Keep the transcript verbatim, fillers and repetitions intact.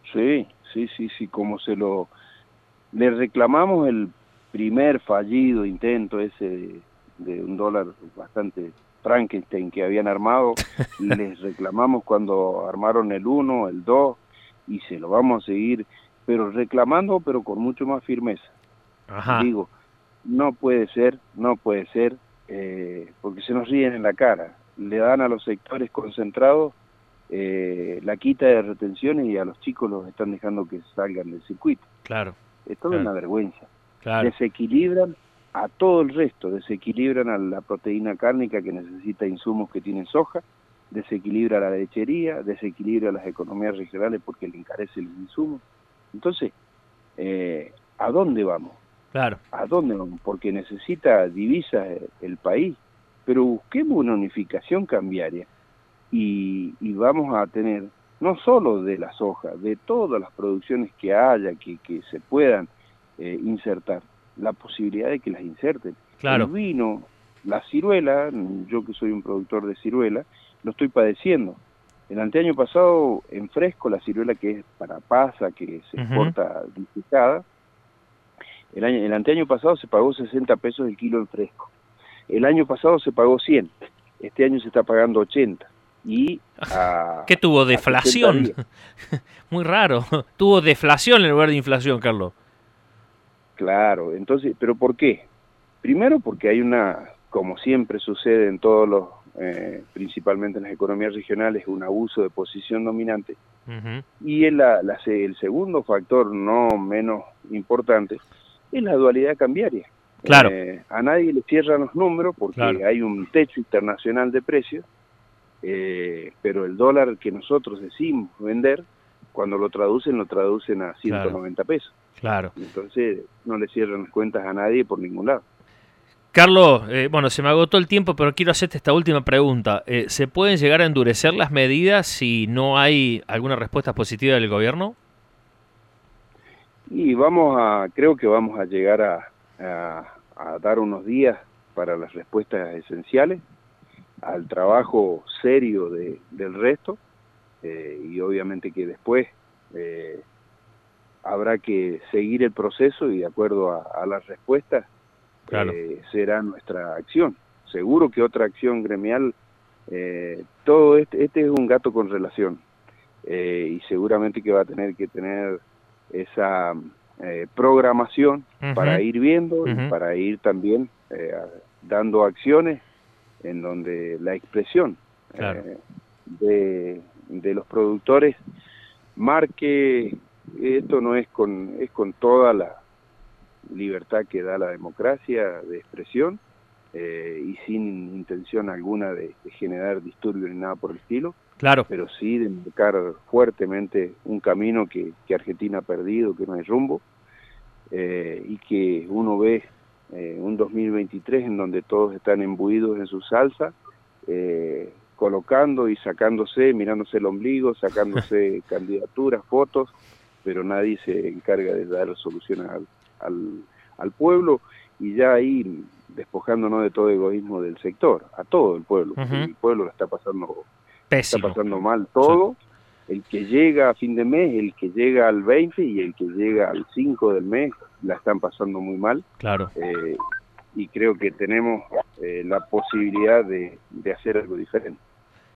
Sí, sí, sí, sí, como se lo... Le reclamamos el primer fallido intento ese de, de un dólar bastante Frankenstein que habían armado, les reclamamos cuando armaron el uno, el dos, y se lo vamos a seguir, pero reclamando, pero con mucho más firmeza. Ajá. Digo, no puede ser, no puede ser, eh, porque se nos ríen en la cara, le dan a los sectores concentrados eh, la quita de retenciones y a los chicos los están dejando que salgan del circuito. Claro, Esto es claro, una vergüenza. claro. Desequilibran a todo el resto, desequilibran a la proteína cárnica que necesita insumos que tienen soja, desequilibra a la lechería, desequilibra a las economías regionales porque le encarece los insumos. Entonces, eh, ¿a dónde vamos? Claro. ¿A dónde vamos? Porque necesita divisas el país, pero busquemos una unificación cambiaria y, y vamos a tener, no solo de la soja, de todas las producciones que haya, que, que se puedan eh, insertar, la posibilidad de que las inserten. El Claro. vino, la ciruela, yo que soy un productor de ciruela, lo estoy padeciendo. El anteaño pasado, en fresco, la ciruela que es para pasa, que se Ujú. exporta disecada, el, año, el anteaño pasado se pagó sesenta pesos el kilo en fresco. El año pasado se pagó cien, este año se está pagando ochenta. Y a, ¿Qué tuvo? a sesenta Deflación. días. Muy raro. Tuvo deflación en lugar de inflación, Carlos. Claro, entonces, ¿pero por qué? Primero porque hay una, como siempre sucede en todos los, eh, principalmente en las economías regionales, un abuso de posición dominante. Ujú. Y el, la, la, el segundo factor, no menos importante, es la dualidad cambiaria. Claro, Eh, a nadie le cierran los números claro, porque hay un techo internacional de precios, eh, pero el dólar que nosotros decimos vender, cuando lo traducen, lo traducen a ciento claro, noventa pesos. claro. Entonces no le cierran las cuentas a nadie por ningún lado. Carlos, eh, bueno, se me agotó el tiempo, pero quiero hacerte esta última pregunta. Eh, ¿Se pueden llegar a endurecer las medidas si no hay alguna respuesta positiva del gobierno? Y vamos a, creo que vamos a llegar a, a, a dar unos días para las respuestas esenciales, al trabajo serio de, del resto, eh, y obviamente que después eh, habrá que seguir el proceso y de acuerdo a, a las respuestas Claro, eh, será nuestra acción. Seguro que otra acción gremial, eh, todo este, este es un gato con relación, eh, y seguramente que va a tener que tener esa eh, programación para ujú, ir viendo y ujú, para ir también eh, dando acciones en donde la expresión claro, eh, de, de los productores marque, esto no es con, es con toda la libertad que da la democracia de expresión, eh, y sin intención alguna de, de generar disturbios ni nada por el estilo, claro, pero sí de marcar fuertemente un camino que, que Argentina ha perdido, que no hay rumbo, eh, y que uno ve eh, un dos mil veintitrés en donde todos están imbuidos en su salsa, eh, colocando y sacándose, mirándose el ombligo, sacándose candidaturas, fotos, pero nadie se encarga de dar soluciones al, al, al pueblo, y ya ahí despojándonos de todo egoísmo del sector, a todo el pueblo, porque ujú, el pueblo lo está pasando, lo está pésimo. pasando mal Sí, todo, el que llega a fin de mes, el que llega al veinte y el que llega al cinco del mes, la están pasando muy mal, claro. eh, y creo que tenemos eh, la posibilidad de, de hacer algo diferente.